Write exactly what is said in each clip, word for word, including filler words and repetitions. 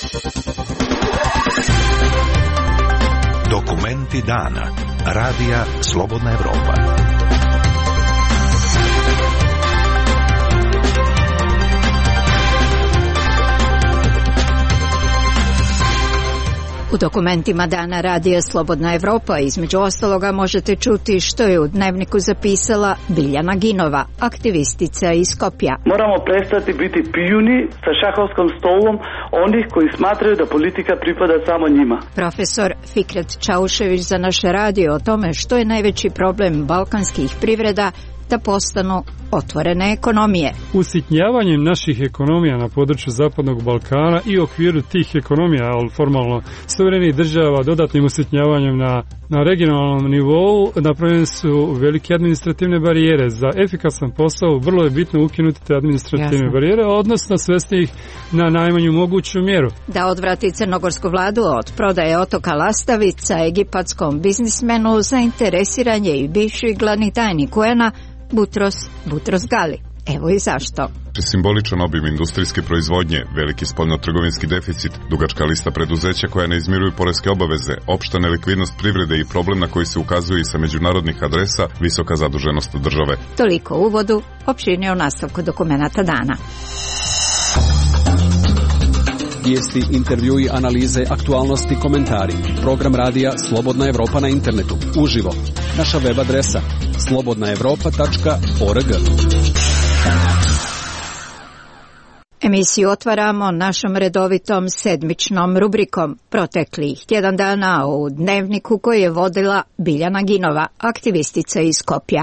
Dokumenti dana. Radija Slobodna Evropa. U dokumentima dana Radija Slobodna Evropa između ostaloga možete čuti što je u Dnevniku zapisala Biljana Ginova, aktivistica iz Skopja. Moramo prestati biti pijuni sa šahovskom stolom onih koji smatraju da politika pripada samo njima. Profesor Fikret Čaušević za naš radio o tome što je najveći problem balkanskih privreda da postanu otvorene ekonomije. Usitnjavanjem naših ekonomija na području Zapadnog Balkana i u okviru tih ekonomija, ali formalno suverenih država, dodatnim usitnjavanjem na, na regionalnom nivou, napravljene su velike administrativne barijere. Za efikasan posao vrlo je bitno ukinuti te administrativne Jasne. barijere, odnosno svesti ih na najmanju moguću mjeru. Da odvrati crnogorsku vladu od prodaje otoka Lastavica egipatskom biznismenu, zainteresiran je i bivši glavni tajnik U N-a Butros, Butros Gali. Evo i zašto. Simboličan obim industrijske proizvodnje, veliki spoljnotrgovinski deficit, dugačka lista preduzeća koja ne izmiruju poreske obaveze, opšta nelikvidnost privrede i problem na koji se ukazuje i sa međunarodnih adresa, visoka zaduženost države. Toliko u uvodu, opširnije u nastavku dokumenata dana. Vijesti, intervjui, analize, aktualnosti, komentari. Program radija Slobodna Evropa na internetu. Uživo. Naša web adresa slobodna evropa tačka org. Emisiju otvaramo našom redovitom sedmičnom rubrikom proteklih tjedan dana u Dnevniku koji je vodila Biljana Ginova, aktivistica iz Skopja.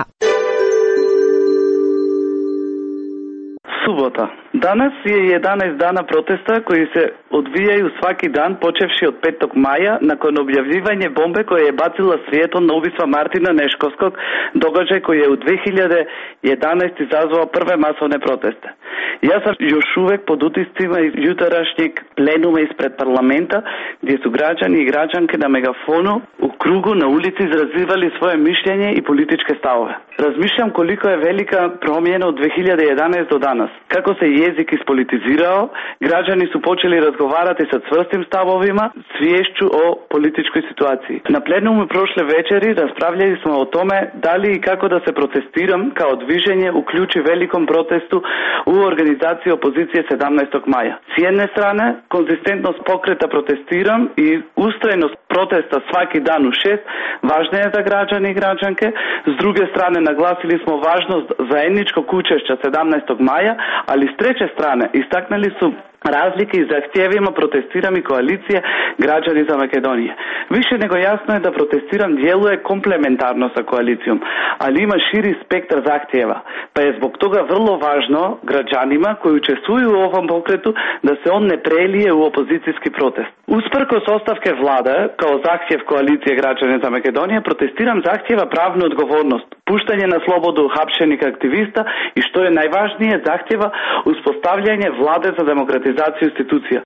Subota. Danas je jedanaest dana protesta koji se odvijaju svaki dan počevši od petog maja nakon objavljivanja bombe koje je bacila svijetom na ubistva Martina Neškovskog, događaj koji je u dvije hiljade jedanaeste. izazvao prve masovne proteste. Ja sam još uvijek pod utiscima iz jutarašnjeg plenuma ispred parlamenta gdje su građani i građanke na megafonu u krugu na ulici izrazivali svoje mišljenje i političke stavove. Razmišljam koliko je velika promjena od dvije hiljade jedanaeste. do danas. Kako se jezik ispolitizirao, građani su počeli razgovarati sa čvrstim stavovima, sviješću o političkoj situaciji. Na plenumu prošle večeri raspravljali smo o tome da li i kako da se protestiram kao dviženje uključi velikom protestu u organizaciji opozicije sedamnaestog maja. S jedne strane, konzistentnost pokreta protestiram i ustrajnost protesta svaki dan u šest važna je za građane i građanke. S druge strane, naglasili smo važnost zajedničkog učešća sedamnaestog maja, ali s treće strane istaknuli su razlike i zahtjevima protestiram i koalicije građani za Makedonije. Više nego jasno je da protestiram djeluje komplementarno sa koalicijom, ali ima širi spektar zahtjeva, pa je zbog toga vrlo važno građanima koji učestvuju u ovom pokretu da se on ne prelije u opozicijski protest. Usprkos ostavke vlade kao zahtjev koalicije građana za Makedonije, protestiram zahtjeva pravnu odgovornost, puštanje na slobodu hapšenih aktivista i što je najvažnije zahtjeva uspostavljanje vlade za demokratizaciju institucija.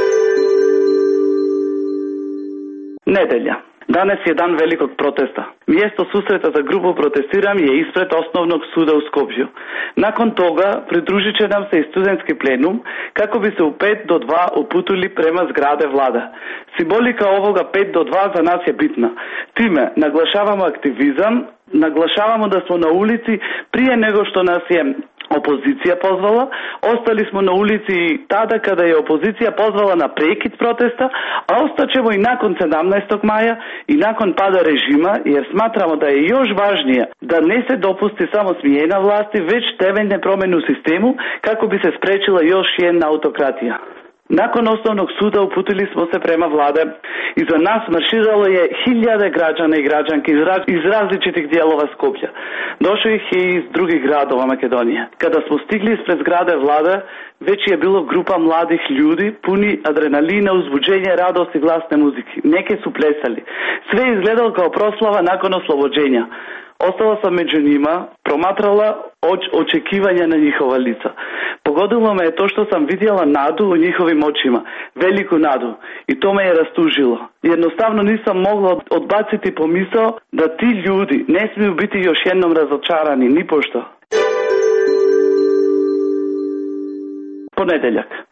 Nedelja. Danas je dan velikog protesta. Mjesto susreta za grupu protestiram je ispred osnovnog suda u Skopju. Nakon toga pridružit će nam se i studentski plenum kako bi se u pet do dva uputili prema zgrade vlada. Simbolika ovoga pet do dva za nas je bitna. Time naglašavamo aktivizam, naglašavamo da smo na ulici prije nego što nas je opozicija pozvala, ostali smo na ulici tada kada je opozicija pozvala na prekid protesta, a ostaćemo i nakon sedamnaestog maja i nakon pada režima, jer smatramo da je još važnije da ne se dopusti samo smjena vlasti, već temeljne promjene u sistemu kako bi se spriječila još jedna autokratija. Nakon osnovnog suda uputili smo se prema vlade i za nas marširalo je hiljade građana i građanki iz različitih dijelova Skoplja. Došlo ih je iz drugih gradova Makedonije. Kada smo stigli ispred zgrade vlade, već je bilo grupa mladih ljudi puni adrenalina, uzbuđenja, radosti, glasne muzike. Neke su plesali. Sve je izgledalo kao proslava nakon oslobođenja. Ostala sam među njima, promatrala oč- očekivanja na njihova lica. Pogodilo me je to što sam vidjela nadu u njihovim očima, veliku nadu, i to me je rastužilo. Jednostavno nisam mogla odbaciti pomisao da ti ljudi ne smiju biti još jednom razočarani, ni pošto. Ponedeljak.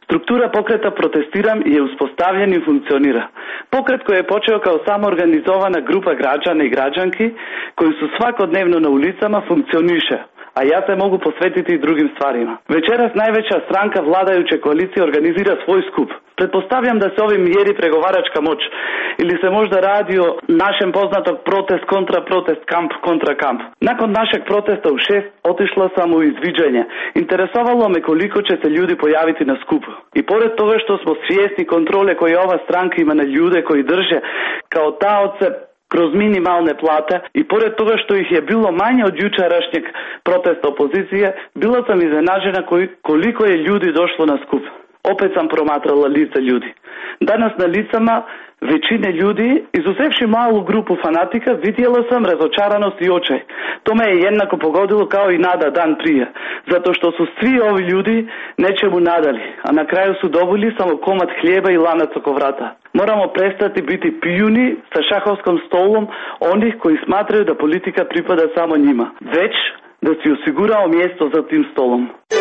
Struktura pokreta Protestiram je uspostavljen i funkcionira. Pokret koji je počeo kao samoorganizovana grupa građana i građanki koji su svakodnevno na ulicama funkcioniše, a ja se mogu posvetiti i drugim stvarima. Večeras najveća stranka vladajuće koalicije organizira svoj skup. Pretpostavljam da se ovim mjeri pregovaračka moć ili se možda radi o našem poznatog protest kontra protest, kamp kontra kamp. Nakon našeg protesta u šest otišla sam u izviđanje. Interesovalo me koliko će se ljudi pojaviti na skupu. I pored toga što smo svjesni kontrole koje ova stranka ima na ljude koji drže kao taoce kroz minimalne plate i pored toga što ih je bilo manje od jučerašnjeg protesta opozicije, bila sam iznenađena koliko je ljudi došlo na skup. Opet sam promatrala lica ljudi. Danas na licama većine ljudi, izuzevši malu grupu fanatika, vidjela sam razočaranost i očaj. To me je jednako pogodilo kao i nada dan prije, zato što su svi ovi ljudi nečemu nadali, a na kraju su dobili samo komad hljeba i lanac oko vrata. Moramo prestati biti pijuni sa šahovskom stolom onih koji smatraju da politika pripada samo njima, već da si osigurao mjesto za tim stolom.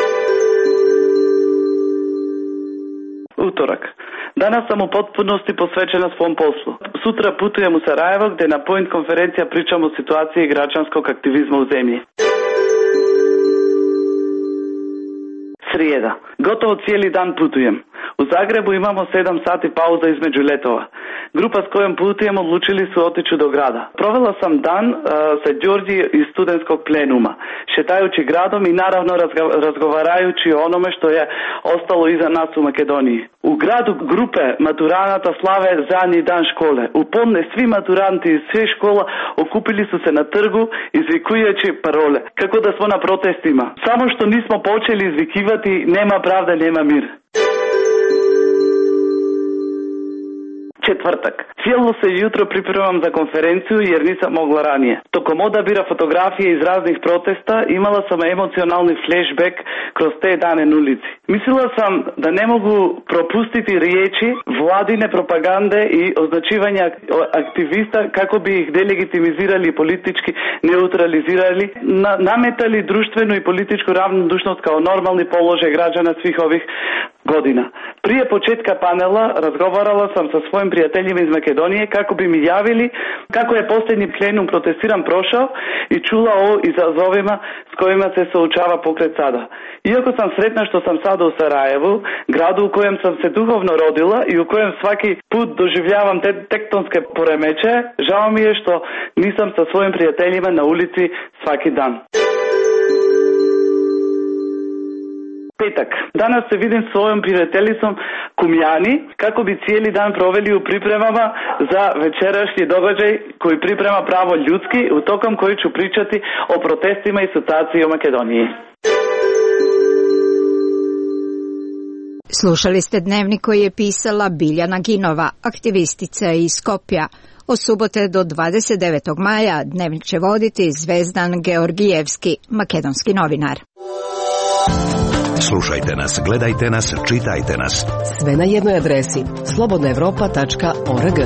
Utorak. Danas sam u potpunosti posvećena svom poslu. Sutra putujem u Sarajevo gdje na Point konferencija pričamo o situaciji građanskog aktivizma u zemlji. Srijeda. Gotovo cijeli dan putujem. U Zagrebu imamo sedam sati pauza između letova. Grupa s kojom putujem odlučili su otići do grada. Provela sam dan uh, sa Đorđi iz studentskog plenuma, šetajući gradom i naravno razga- razgovarajući o onome što je ostalo iza nas u Makedoniji. U gradu grupe maturanata slave zadnji dan škole. U podne svi maturanti iz svih škola okupili su se na trgu izvikujući parole. Kako da smo na protestima. Samo što nismo počeli izvikivati nema pravda, nema mir. Četvrtak. Cijelo se jutro pripremam za konferenciju jer nisam mogla ranije. Tokom odabira fotografije iz raznih protesta imala sam emocionalni flashback kroz te dane na ulici. Mislila sam da ne mogu propustiti riječi vladine propagande i označivanja aktivista kako bi ih delegitimizirali i politički neutralizirali, na, nametali društvenu i političku ravnodušnost kao normalni položaj građana svih ovih godina. Prije početka panela razgovarala sam sa svojim prijateljima iz Makedonije kako bi mi javili kako je posljednji plenum Protestiram prošao i čula o izazovima s kojima se suočava pokret sada. Iako sam sretna što sam sada u Sarajevu, gradu u kojem sam se duhovno rodila i u kojem svaki put doživljavam te tektonske poremećaje, žao mi je što nisam sa svojim prijateljima na ulici svaki dan. Petak. Danas se vidim s svojom prijateljicom Kumjani kako bi cijeli dan proveli u pripremama za večerašnji događaj koji priprema Pravo ljudski, u tokom koji ću pričati o protestima i situaciji u Makedoniji. Slušali ste dnevnik koji je pisala Biljana Ginova, aktivistica iz Skopja. Od subote do dvadeset devetog maja dnevnik će voditi Zvezdan Georgijevski, makedonski novinar. Slušajte nas, gledajte nas, čitajte nas. Sve na jednoj adresi slobodna evropa tačka org.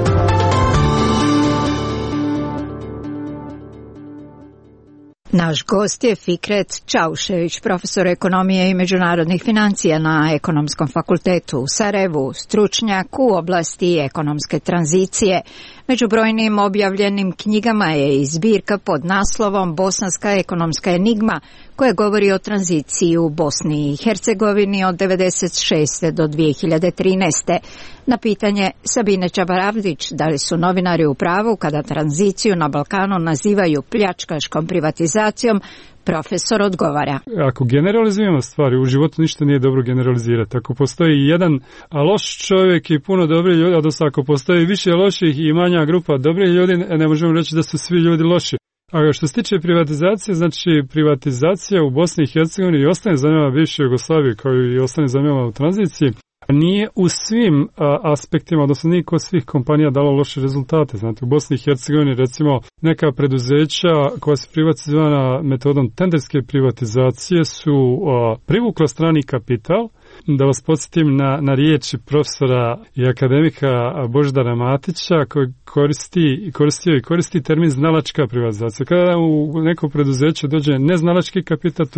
Naš gost je Fikret Čaušević, profesor ekonomije i međunarodnih financija na Ekonomskom fakultetu u Sarajevu, stručnjak u oblasti ekonomske tranzicije. Među brojnim objavljenim knjigama je i zbirka pod naslovom Bosanska ekonomska enigma, koja govori o tranziciji u Bosni i Hercegovini od devedeset šeste do dvije hiljade trinaeste. Na pitanje Sabine Čabaravdić da li su novinari u pravu kada tranziciju na Balkanu nazivaju pljačkaškom privatizacijom, profesor odgovara. Ako generalizujemo stvari, u životu ništa nije dobro generalizirati. Ako postoji jedan loš čovjek i puno dobrih ljudi, odnosno ako postoji više loših i manja grupa dobrih ljudi, ne možemo reći da su svi ljudi loši. A što se tiče privatizacije, znači privatizacija u Bosni i Hercegovini i ostalim zemljama bivše Jugoslavije kao i ostalim zemljama u tranziciji nije u svim a, aspektima, odnosno nije kod svih kompanija dalo loše rezultate. Znate, u Bosni i Hercegovini recimo neka preduzeća koja su privatizovana metodom tenderske privatizacije su a, privukla strani kapital. Da vas podsjetim na, na riječi profesora i akademika Božidara Matića koji koristi, koristio i koristi termin znalačka privatizacija. Kada u neko preduzeće dođe neznalački kapital, to jest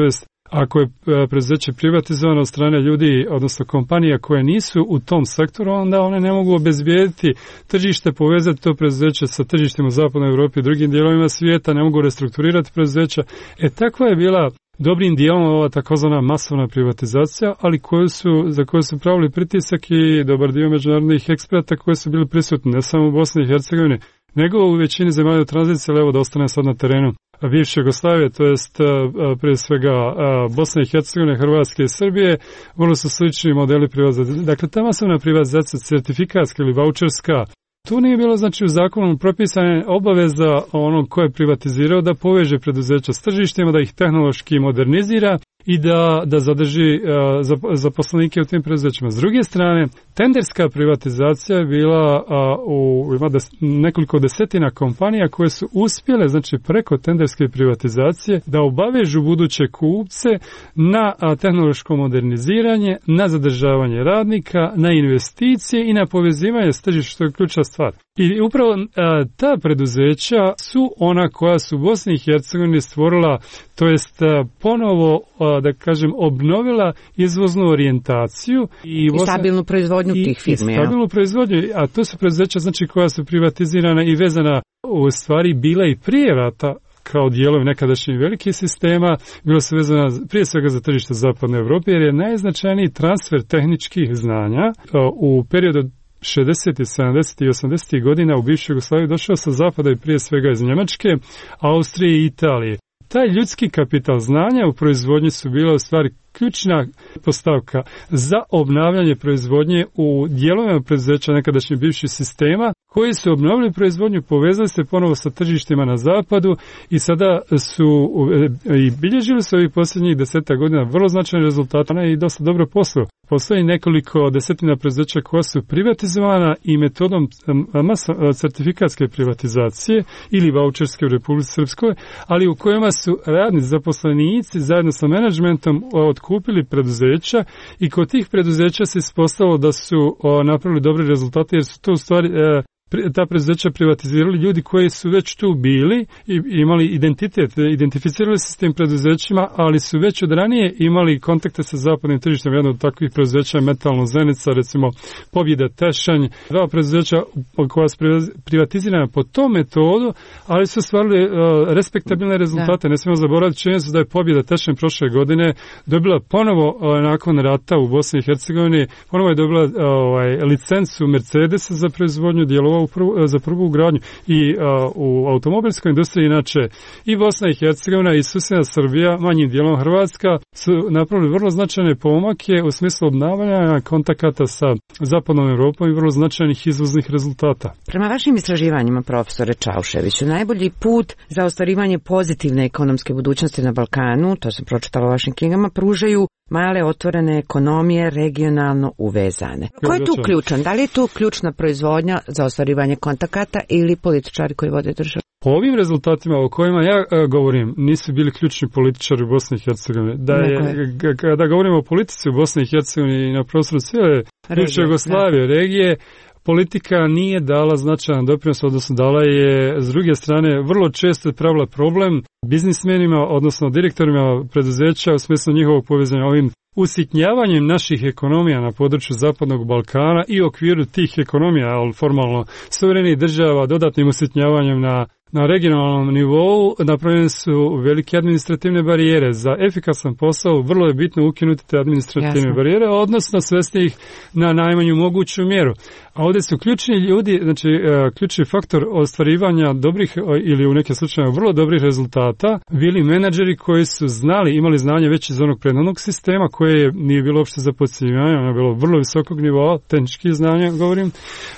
ako je preduzeće privatizovano od strane ljudi, odnosno kompanija koje nisu u tom sektoru, onda one ne mogu obezbijediti tržište, povezati to preduzeće sa tržištima u zapadnoj Europi i drugim dijelovima svijeta, ne mogu restrukturirati preduzeća. E takva je bila dobrim dijelom ova takozvana masovna privatizacija, ali koju su, za koju su pravili pritisak i dobar dio međunarodnih eksperata koji su bili prisutni ne samo u Bosni i Hercegovini, nego u većini zemalja tranzicije, ali evo da ostane sad na terenu bivše Jugoslavije, to jest prije svega Bosne i Hercegovine, Hrvatske i Srbije, vrlo su slični modeli privatizacije. Dakle, ta masovna privatizacija, certifikatska ili vaučerska, tu nije bilo, znači, u zakonu propisane obaveza onog ko je privatizirao da poveže preduzeća s tržištima, da ih tehnološki modernizira i da, da zadrži uh, zaposlenike u tim preduzećima. S druge strane, tenderska privatizacija je bila uh, u ima des, nekoliko desetina kompanija koje su uspjele, znači preko tenderske privatizacije, da obavežu buduće kupce na uh, tehnološko moderniziranje, na zadržavanje radnika, na investicije i na povezivanje s tržištem, što je ključna stvar. I upravo uh, ta preduzeća su ona koja su u Bosni i Hercegovini stvorila, to jest uh, ponovo uh, da kažem, obnovila izvoznu orijentaciju i, I stabilnu proizvodnju i, tih firmi. I stabilnu ja. proizvodnju, a to su preduzeća, znači, koja su privatizirana i vezana u stvari bila i prije rata kao dijelovi nekadašnjih velikih sistema, bilo se vezano prije svega za tržište zapadne Europe, jer je najznačajniji transfer tehničkih znanja uh, u periodu šezdesetih, sedamdesetih i osamdesetih godina u bivšoj Jugoslaviji došao sa zapada i prije svega iz Njemačke, Austrije i Italije. Taj ljudski kapital znanja u proizvodnji su bila u stvari ključna postavka za obnavljanje proizvodnje u dijelovima preduzeća nekadašnjih bivših sistema koji su obnovili proizvodnju, povezali se ponovo sa tržištima na zapadu i sada su i bilježili su ovih posljednjih deseta godina vrlo značajne rezultate i dosta dobro poslu. Postoji nekoliko desetina preduzeća koja su privatizovana i metodom certifikatske privatizacije ili vaučerske u Republici Srpskoj, ali u kojima su radni zaposlenici zajedno sa menadžmentom otkupili preduzeća i kod tih preduzeća se ispostavilo da su o, napravili dobre rezultate, jer su to u stvari e, ta preduzeća privatizirali ljudi koji su već tu bili i imali identitet, identificirali se s tim preduzećima, ali su već od ranije imali kontakte sa zapadnim tržištem. Jedno od takvih preduzeća je Metalno Zenica, recimo Pobjeda Tešanj, dva preduzeća koja su privatizirana po tom metodu, ali su stvarili uh, respektabilne rezultate. Da. Ne smijemo zaboraviti činjenicu da je Pobjeda Tešanj prošle godine dobila ponovo uh, nakon rata u Bosni i Hercegovini, ponovo je dobila uh, ovaj, licencu Mercedesa za proizvodnju dijelova Prvu, za prvu ugradnju i a, u automobilskoj industriji, inače i Bosna i Hercegovina i susjedna Srbija, manjim dijelom Hrvatska, su napravili vrlo značajne pomake u smislu obnavljanja kontakata sa zapadnom Europom i vrlo značajnih izvoznih rezultata. Prema vašim istraživanjima, profesore Čauševiću, najbolji put za ostvarivanje pozitivne ekonomske budućnosti na Balkanu, to sam pročitala u vašim knjigama, pružaju male otvorene ekonomije regionalno uvezane. Ko je tu ključan? Da li je tu ključna proizvodnja za ostvarivanje kontakata ili političari koji vode državu? Po ovim rezultatima o kojima ja a, govorim, nisu bili ključni političari u Bosni i Hercegovini. Da je, kada govorimo o politici u Bosni i Hercegovini i na prostoru cijele bivše Jugoslavije, regije, politika nije dala značajan doprinos, odnosno dala je, s druge strane, vrlo često pravila problem biznismenima, odnosno direktorima preduzeća u smislu njihovog povezanja ovim usitnjavanjem naših ekonomija na području Zapadnog Balkana i u okviru tih ekonomija, ali formalno suverenih država, dodatnim usitnjavanjem na Na regionalnom nivou napravljene su velike administrativne barijere. Za efikasan posao vrlo je bitno ukinuti te administrativne Jasne. barijere, odnosno svesti ih na najmanju moguću mjeru. A ovdje su ključni ljudi, znači ključni faktor ostvarivanja dobrih ili u nekim slučajevima vrlo dobrih rezultata bili menadžeri koji su znali, imali znanje već iz onog prethodnog sistema koje nije bilo uopšte za podcjenjivanje, ono je bilo vrlo visokog nivoa, tehničkih znanja govorim,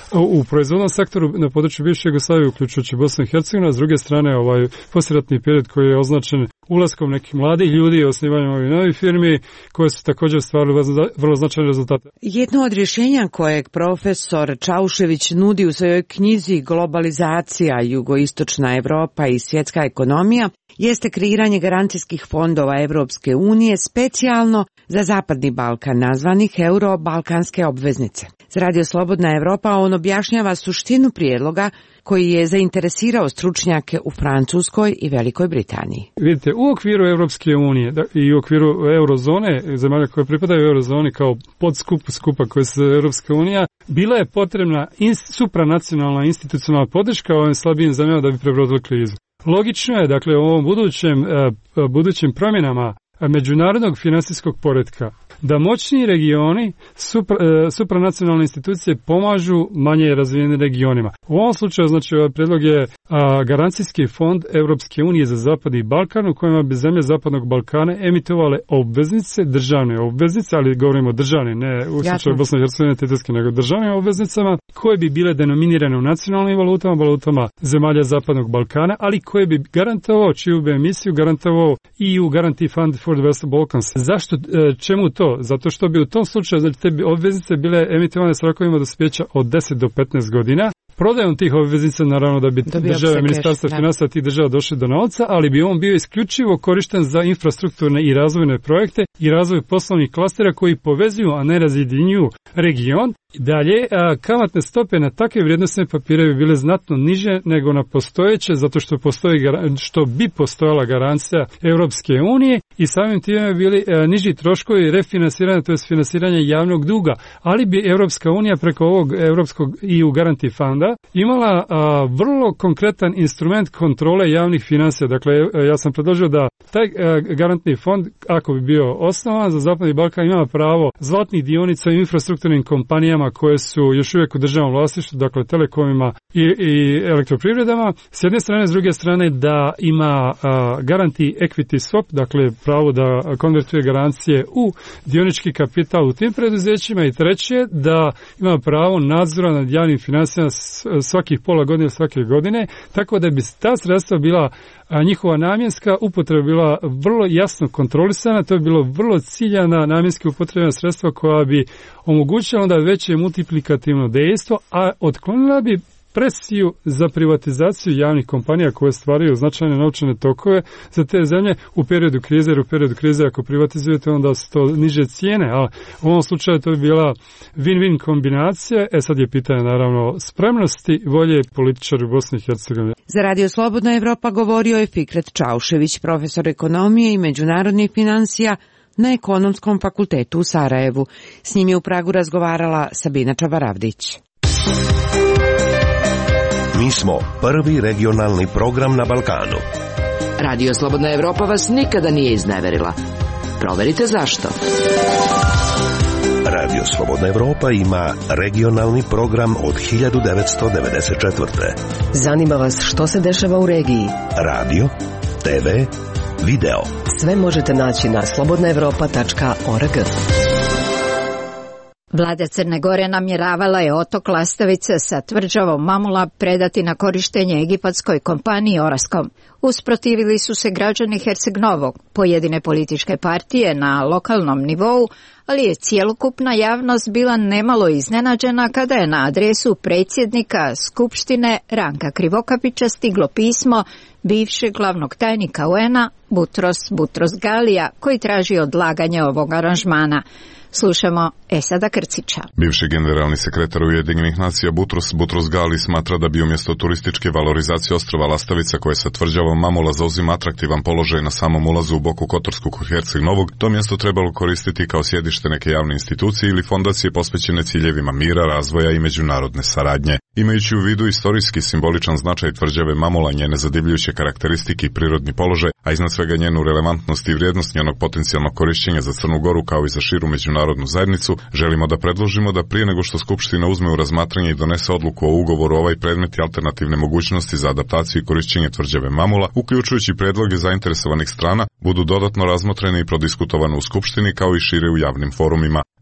u proizvodnom sektoru na području bivše Jugoslavije, uključujući Bosnu i Hercegovinu, a s druge strane ovaj poslijeratni period koji je označen ulaskom nekih mladih ljudi i osnivanjem ovih novih firmi koje su također stvarili vrlo značajne rezultate. Jedno od rješenja kojeg profesor Čaušević nudi u svojoj knjizi Globalizacija, jugoistočna Evropa i svjetska ekonomija jeste kreiranje garancijskih fondova Evropske unije specijalno za Zapadni Balkan, nazvanih Euro-balkanske obveznice. Za Radio Slobodna Evropa on objašnjava suštinu prijedloga koji je zainteresirao stručnjake u Francuskoj i Velikoj Britaniji. Vidite, u okviru Evropske unije i u okviru eurozone, zemalja koje pripadaju eurozoni kao podskup skupa koje se zove Evropska unija, bila je potrebna supranacionalna institucionalna podrška ovim slabijim zemljama da bi prebrodili krizu. Logično je, dakle, u ovom budućem, budućim promjenama međunarodnog finansijskog poretka da moćni regioni, supra, supranacionalne institucije pomažu manje razvijenim regionima. U ovom slučaju, znači, ovaj predlog je a, garancijski fond Evropske unije za Zapadni Balkan u kojima bi zemlje Zapadnog Balkana emitovale obveznice, državne obveznice, ali govorimo o državnim, ne u slučaju Bosne i Hercegovine tetske, nego državnim obveznicama, koje bi bile denominirane u nacionalnim valutama, valutama zemalja Zapadnog Balkana, ali koje bi garantovao, čiju bi emisiju garantovao E U Guarantee Fund for the Western Balkans. Zašto, čemu to? Zato što bi u tom slučaju, znači, te obveznice bile emitovane s rokovima dospijeća od deset do petnaest godina. Prodajom tih obveznica, naravno, da bi države, ministarstva financija tih država došli do novca, ali bi on bio isključivo korišten za infrastrukturne i razvojne projekte i razvoj poslovnih klastera koji povezuju, a ne razjedinjuju region. Dalje, a, kamatne stope na takve vrijednosne papire bi bile znatno niže nego na postojeće, zato što postoji, što bi postojala garancija Europske unije i samim time bi bili a, niži troškovi refinansiranja, to je finansiranje javnog duga, ali bi Europska unija preko ovog Europskog E U Guarantee Funda imala a, vrlo konkretan instrument kontrole javnih financija. Dakle, ja sam predložio da taj a, garantni fond, ako bi bio osnovan za Zapadni Balkan, ima pravo zlatnih dionica u infrastrukturnim kompanijama koje su još uvijek u državnom vlasništvu, dakle telekomima i, i elektroprivredama, s jedne strane, s druge strane da ima a, guarantee equity swap, dakle pravo da konvertuje garancije u dionički kapital u tim preduzećima, i treće da ima pravo nadzora nad javnim financijama svakih pola godine, svake godine, tako da bi ta sredstva bila a njihova namjenska upotreba bila vrlo jasno kontrolisana, to je bilo vrlo ciljana namjenski upotrebna sredstva koja bi omogućila onda veće multiplikativno dejstvo, a otklonila bi presiju za privatizaciju javnih kompanija koje stvaraju značajne novčane tokove za te zemlje u periodu krize, jer u periodu krize ako privatizujete onda su to niže cijene, a u ovom slučaju to bi bila win-win kombinacija. E sad je pitanje naravno spremnosti volje političara u Bosni i Hercegovini. Za Radio Slobodna Evropa govorio je Fikret Čaušević, profesor ekonomije i međunarodnih financija na Ekonomskom fakultetu u Sarajevu. S njim je u Pragu razgovarala Sabina Čabaravdić. Mi smo prvi regionalni program na Balkanu. Radio Slobodna Evropa vas nikada nije izneverila. Proverite zašto. Radio Slobodna Evropa ima regionalni program od hiljadu devetsto devedeset četvrte. Zanima vas što se dešava u regiji? Radio, te ve, video. Sve možete naći na slobodna evropa tačka org. Vlada Crne Gore namjeravala je otok Lastavice sa tvrđavom Mamula predati na korištenje egipatskoj kompaniji Oraskom. Usprotivili su se građani Herceg-Novog, pojedine političke partije na lokalnom nivou, ali je cjelokupna javnost bila nemalo iznenađena kada je na adresu predsjednika Skupštine Ranka Krivokapića stiglo pismo bivšeg glavnog tajnika U N-a Butros Butros Galija, koji traži odlaganje ovog aranžmana. Slušamo Esada Krcića. Bivši generalni sekretar Ujedinjenih nacija Butros Butros Gali smatra da bi umjesto turističke valorizacije ostrva Lastavica, koje sa tvrđavom Mamula zauzima atraktivan položaj na samom ulazu u Boku Kotorsku kod Herceg-Novog, to mjesto trebalo koristiti kao sjedište neke javne institucije ili fondacije posvećene ciljevima mira, razvoja i međunarodne saradnje. Imajući u vidu istorijski simboličan značaj tvrđave Mamula, njene zadivljujuće karakteristike i prirodni položaj, a iznad svega njenu relevantnost i vrijednost njenog potencijalnog korišćenja za Crnu Goru kao i za širu međunarodnu zajednicu, želimo da predložimo da prije nego što Skupština uzme u razmatranje i donese odluku o ugovoru ovaj predmet i alternativne mogućnosti za adaptaciju i korišćenje tvrđave Mamula, uključujući predloge zainteresovanih strana, budu dodatno razmotrene i prodiskutovane u Skupštini kao i šire u javnim forumima.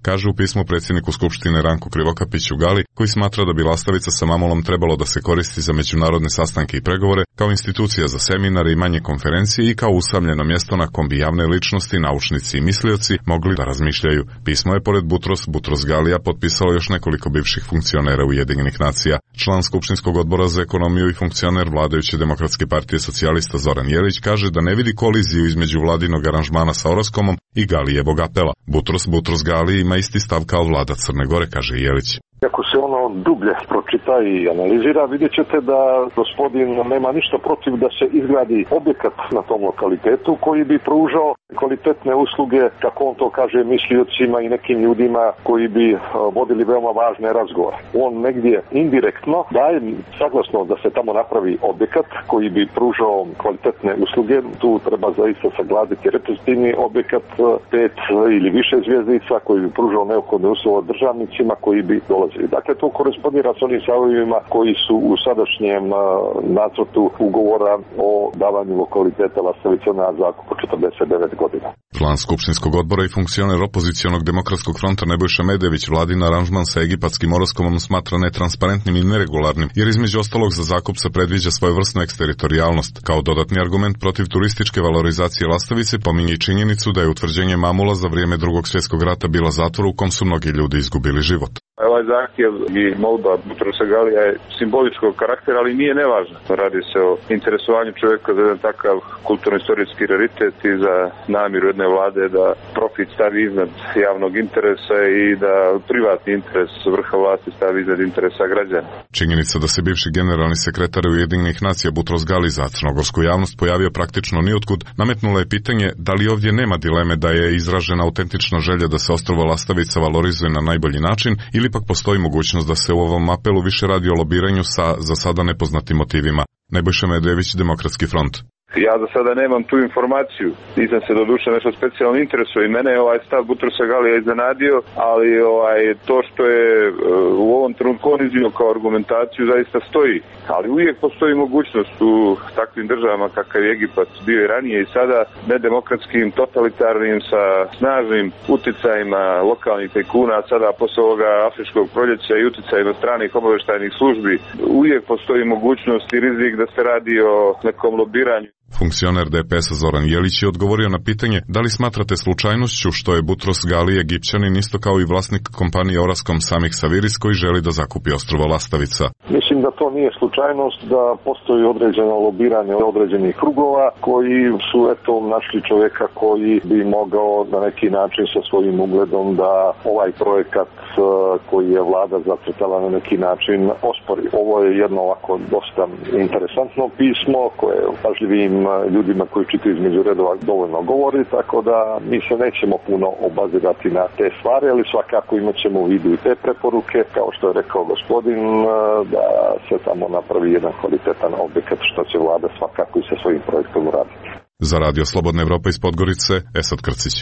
kaže u pismu predsjedniku Skupštine Ranku Krivokapiću Gali, koji smatra da bi Lastavica sa Mamulom trebalo da se koristi za međunarodne sastanke i pregovore, kao institucija za seminare i manje konferencije i kao usamljeno mjesto na kom bi javne ličnosti, naučnici i mislioci mogli da razmišljaju. Pismo je pored Butros Butros Galija potpisalo još nekoliko bivših funkcionera Ujedinjenih nacija. Član Skupštinskog odbora za ekonomiju i funkcioner vladajuće Demokratske partije socijalista Zoran Jelić kaže da ne vidi koliziju između vladinog aranžmana sa Oraskomom i Galijevog apela. Butros Butros Gali ima isti stav kao vlada Crne Gore, kaže Jelić. Ako se ono dublje pročita i analizira, vidjet ćete da gospodin nema ništa protiv da se izgradi objekat na tom lokalitetu koji bi pružao kvalitetne usluge, kako on to kaže, misliocima i nekim ljudima koji bi vodili veoma važne razgovore. On negdje indirektno daje saglasno da se tamo napravi objekat koji bi pružao kvalitetne usluge. Tu treba zaista saglasiti reprezentativni objekat pet ili više zvjezdica koji bi pružao neophodne uslove državnicima koji bi dolazili. Dakle, to korespondira s onim stavovima koji su u sadašnjem nacrtu ugovora o davanju lokaliteta Lastavice na zakup po četrdeset devet godina. Član Skupštinskog odbora i funkcioner opozicionog Demokratskog fronta Nebojša Medević vladin aranžman sa egipatskim Oraskomom smatra netransparentnim i neregularnim, jer između ostalog za zakup se predviđa svojevrsnu eksteritorijalnost. Kao dodatni argument protiv turističke valorizacije Lastavice pominje i činjenicu da je utvrđenje Mamula za vrijeme Drugog svjetskog rata bila zatvor u kom su mnogi ljudi izgubili život. Ovaj zahtjev i molba Butrosa Galija je simboličkog karaktera, ali nije nevažna. Radi se o interesovanju čovjeka za jedan takav kulturno-istorijski raritet i za namjeru jedne vlade da profit stavi iznad javnog interesa i da privatni interes vrha vlasti stavi iznad interesa građana. Činjenica da se bivši generalni sekretar Ujedinjenih nacija Butros Gali za crnogorsku javnost pojavio praktično niotkud, nametnula je pitanje da li ovdje nema dileme da je izražena autentična želja da se ostrvo Lastavica valorizuje na najbolji način, ili ipak postoji mogućnost da se u ovom apelu više radi o lobiranju sa za sada nepoznatim motivima. Nebojša Medević, Demokratski front. Ja za sada nemam tu informaciju, nisam se do duše nešto specijalno interesuo i mene je ovaj stav Butrosa Galija iznenadio, ali ovaj, to što je u ovom trenutku on iznio kao argumentaciju zaista stoji, ali uvijek postoji mogućnost u takvim državama kakav je Egipat bio i ranije i sada nedemokratskim, totalitarnim, sa snažnim uticajima lokalnih tajkuna, sada posle ovoga afričkog proljeća i uticajima stranih obavještajnih službi, uvijek postoji mogućnost i rizik da se radi o nekom lobiranju. Funkcioner D P S-a Zoran Jelić je odgovorio na pitanje da li smatrate slučajnošću što je Butros Gali Egipćanin isto kao i vlasnik kompanije Oraskom Samih Saviris koji želi da zakupi ostrvo Lastavica. Mislim da to nije slučajnost, da postoji određeno lobiranje određenih krugova koji su eto našli čovjeka koji bi mogao na neki način sa svojim ugledom da ovaj projekat koji je vlada zacrtala na neki način ospori. Ovo je jedno ovako dosta interesantno pismo koje pažljivim ljudima koji čitaju između redova dovoljno govori, tako da mi se nećemo puno obazirati na te stvari, ali svakako imat ćemo u vidu i te preporuke, kao što je rekao gospodin, da se tamo napravi jedan kvalitetan objekat, što će vlada svakako i sa svojim projektom uraditi. Za Radio Slobodna Evropa iz Podgorice, Esad Krcić.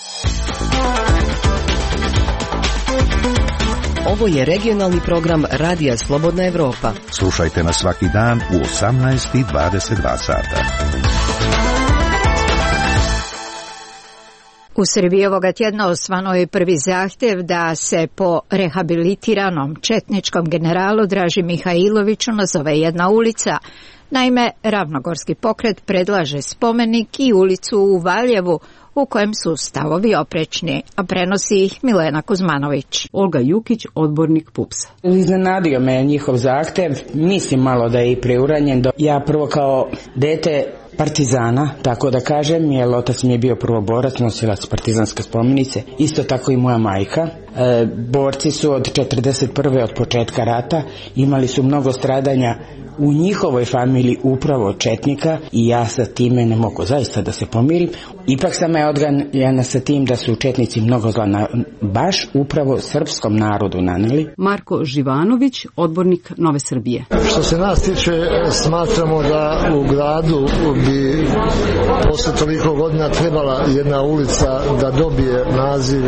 Ovo je regionalni program Radija Slobodna Evropa. Slušajte nas svaki dan u osamnaest i dvadeset dva sata. U Srbiji ovoga tjedna osvano je prvi zahtjev da se po rehabilitiranom četničkom generalu Draži Mihajloviću nazove jedna ulica. Naime, Ravnogorski pokret predlaže spomenik i ulicu u Valjevu u kojem su stavovi oprečni, a prenosi ih Milena Kuzmanović. Olga Jukić, odbornik P U P S-a. Iznenadio me njihov zahtev, mislim malo da je i preuranjen. Ja prvo kao dete partizana, tako da kažem, jer otac mi je bio prvoborac, nosilac partizanske spomenice, isto tako i moja majka. E, borci su od četrdeset prve od početka rata, imali su mnogo stradanja u njihovoj familiji upravo četnika i ja sa time ne mogu zaista da se pomirim. Ipak sam je odganjena sa tim da su četnici mnogo zla na, baš upravo srpskom narodu naneli. Marko Živanović, odbornik Nove Srbije. Što se nas tiče, smatramo da u gradu bi posle toliko godina trebala jedna ulica da dobije naziv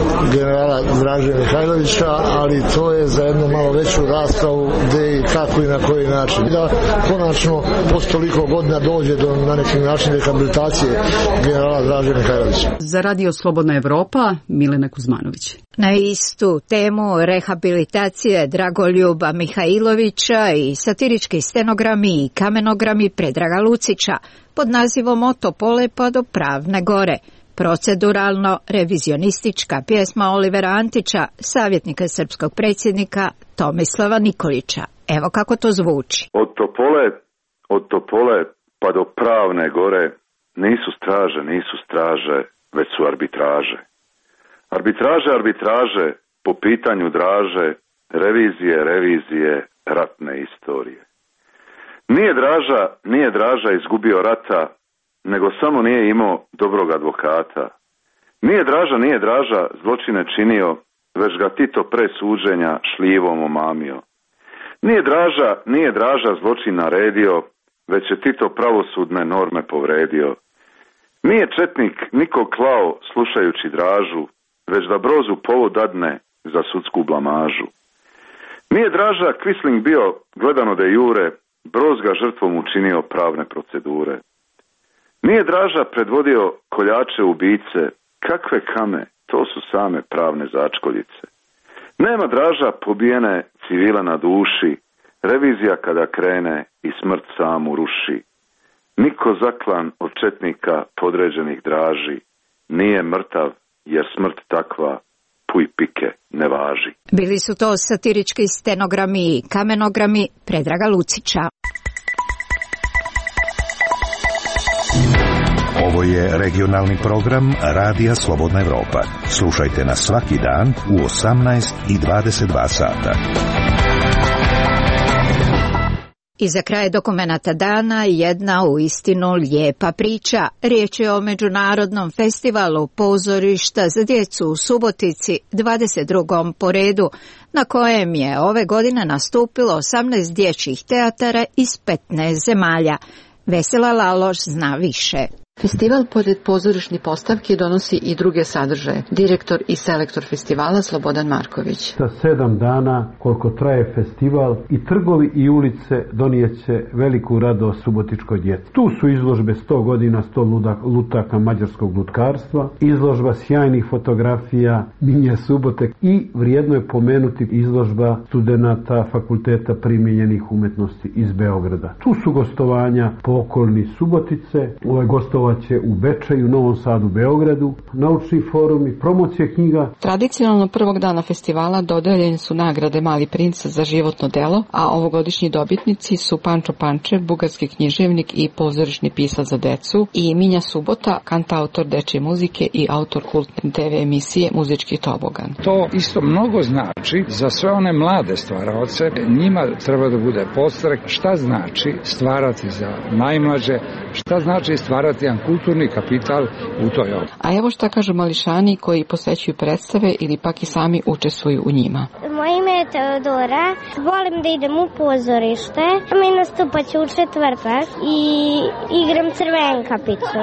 generala Draže Mihajlovića, ali to je za jednu malo veću raspravu gde i kako i na na koji način. Da konačno posle toliko godina dođe do na neki način rehabilitacije generala Draže Mihajlovića. Za Radio Slobodna Evropa, Milena Kuzmanović. Na istu temu rehabilitacije Dragoljuba Mihajlovića i satirički stenogrami i kamenogrami Predraga Lucića pod nazivom Od Topole pa do Pravne gore. Proceduralno revizionistička pjesma Olivera Antića, savjetnika srpskog predsjednika Tomislava Nikolića. Evo kako to zvuči. Od Topole, od Topole pa do Pravne gore nisu straže, nisu straže, već su arbitraže. Arbitraže, arbitraže po pitanju Draže, revizije, revizije, ratne istorije. Nije Draža, nije Draža izgubio rata, nego samo nije imao dobrog advokata. Nije Draža, nije Draža zločine činio, već ga Tito pre suđenja šljivom omamio. Nije Draža, nije Draža zločin naredio, već je Tito pravosudne norme povredio. Nije četnik niko klao slušajući Dražu, već da Brozu povod dadne za sudsku blamažu. Nije Draža Quisling bio gledano de jure, Broz ga žrtvom učinio pravne procedure. Nije Draža predvodio koljače ubice, kakve kame, to su same pravne začkoljice. Nema Draža pobijene civila na duši, revizija kada krene i smrt samu ruši. Niko zaklan od četnika podređenih Draži nije mrtav, jer smrt takva puj pike ne važi. Bili su to satirički stenogrami i kamenogrami Predraga Lucića. Ovo je regionalni program Radija Slobodna Evropa. Slušajte nas svaki dan u osamnaest i dvadeset dva sata. I za kraj dokumenata dana jedna uistinu lijepa priča. Riječ je o Međunarodnom festivalu pozorišta za djecu u Subotici, dvadeset drugom po redu, na kojem je ove godine nastupilo osamnaest dječjih teatara iz petnaest zemalja. Vesela Laloš zna više. Festival pored pozorišnih postavki donosi i druge sadržaje. Direktor i selektor festivala Slobodan Marković. Za sedam dana koliko traje festival i trgovi i ulice donijeće veliku radost subotičkoj djeci. Tu su izložbe sto godina, sto lutaka mađarskog lutkarstva, izložba sjajnih fotografija Minje Subote i vrijedno je pomenuti izložba studenata Fakulteta primijenjenih umetnosti iz Beograda. Tu su gostovanja po okolini Subotice, ovaj gostovanje će u Bečeju, Novom Sadu, Beogradu, naučni forum i promocija knjiga. Tradicionalno prvog dana festivala dodeljene su nagrade Mali princ za životno delo, a ovogodišnji dobitnici su Pančo Pančev, bugarski književnik i pozorišni pisac za decu, i Minja Subota, kantautor dečje muzike i autor kultne te ve emisije Muzički tobogan. To isto mnogo znači za sve one mlade stvaraoce. Njima treba da bude podstrek šta znači stvarati za najmlađe, šta znači stvarati jedan kulturni kapital u toj oblasti. A evo šta kažu mališani koji posećuju predstave ili pak i sami učestvuju u njima. Moje ime je Teodora, volim da idem u pozorište, mi nastupaću u četvrtak i igram Crvenkapicu.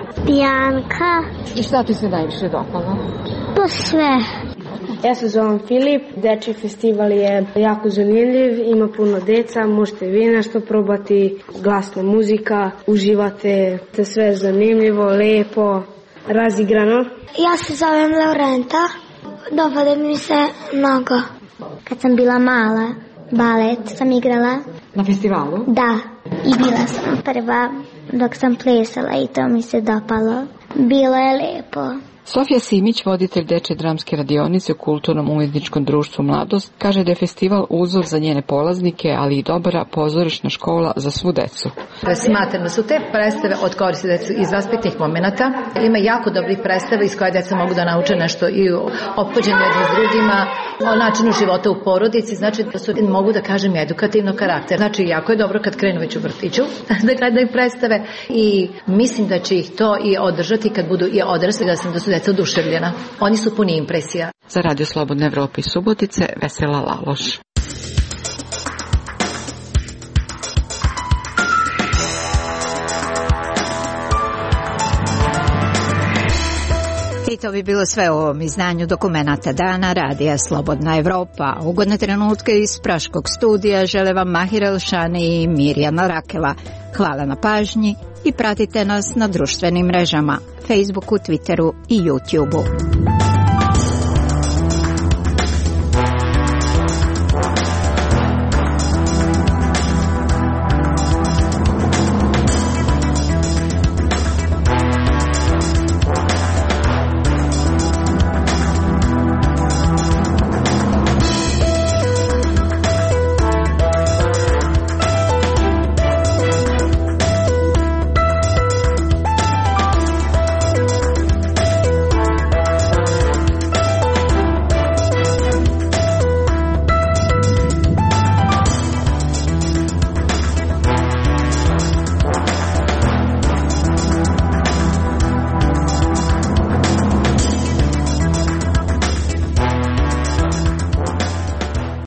Bianka. I šta ti se najviše dopalo? To sve. Ja se zovem Filip, dečji festival je jako zanimljiv, ima puno deca, možete vi nešto probati, glasna muzika, uživate, te sve je zanimljivo, lepo, razigrano. Ja se zovem Laurenta, dopada mi se mnogo. Kad sam bila mala, balet sam igrala. Na festivalu? Da, i bila sam prva dok sam plesala i to mi se dopalo. Bilo je lepo. Sofija Simić, voditelj dečje dramske radionice u Kulturnom umjetničkom društvu Mladost, kaže da je festival uzor za njene polaznike, ali i dobra pozorišna škola za svu decu. Smatram da su te predstave od koristi decu iz aspektnih momenata. Ima jako dobrih predstava iz koje deca mogu da nauče nešto i o ophođenju jedni s drugima, o načinu života u porodici, znači da su, mogu da kažem, edukativno karakter. Znači, jako je dobro kad krenu već u vrtiću da gledaju predstave i mislim da će ih to i održati kad budu i odrasli, da sam da su deca oduševljena. Oni su puni impresija. Za Radio Slobodne Evrope i Subotice, Vesela Laloš. I to bi bilo sve u ovom izdanju Dokumenata dana Radija Slobodna Evropa. Ugodne trenutke iz Praškog studija žele vam Mahir Elšani i Mirjana Rakela. Hvala na pažnji i pratite nas na društvenim mrežama, Facebooku, Twitteru i YouTubeu.